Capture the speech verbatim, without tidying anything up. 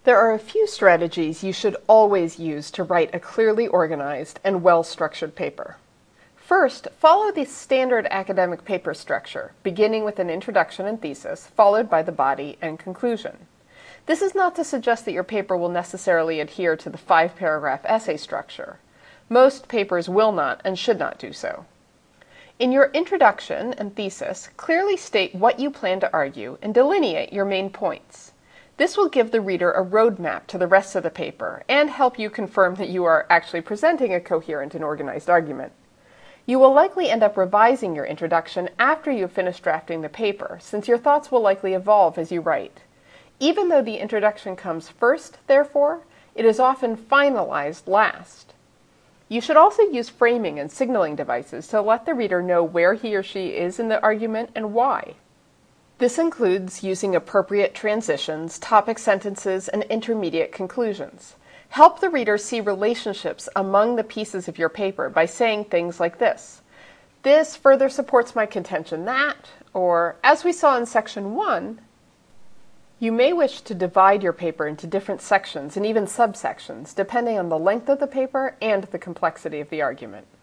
There are a few strategies you should always use to write a clearly organized and well-structured paper. First, follow the standard academic paper structure, beginning with an introduction and thesis, followed by the body and conclusion. This is not to suggest that your paper will necessarily adhere to the five-paragraph essay structure. Most papers will not and should not do so. In your introduction and thesis, clearly state what you plan to argue and delineate your main points. This will give the reader a roadmap to the rest of the paper and help you confirm that you are actually presenting a coherent and organized argument. You will likely end up revising your introduction after you have finished drafting the paper, since your thoughts will likely evolve as you write. Even though the introduction comes first, therefore, it is often finalized last. You should also use framing and signaling devices to let the reader know where he or she is in the argument and why. This includes using appropriate transitions, topic sentences, and intermediate conclusions. Help the reader see relationships among the pieces of your paper by saying things like this: "This further supports my contention that," or "as we saw in section one." You may wish to divide your paper into different sections and even subsections, depending on the length of the paper and the complexity of the argument.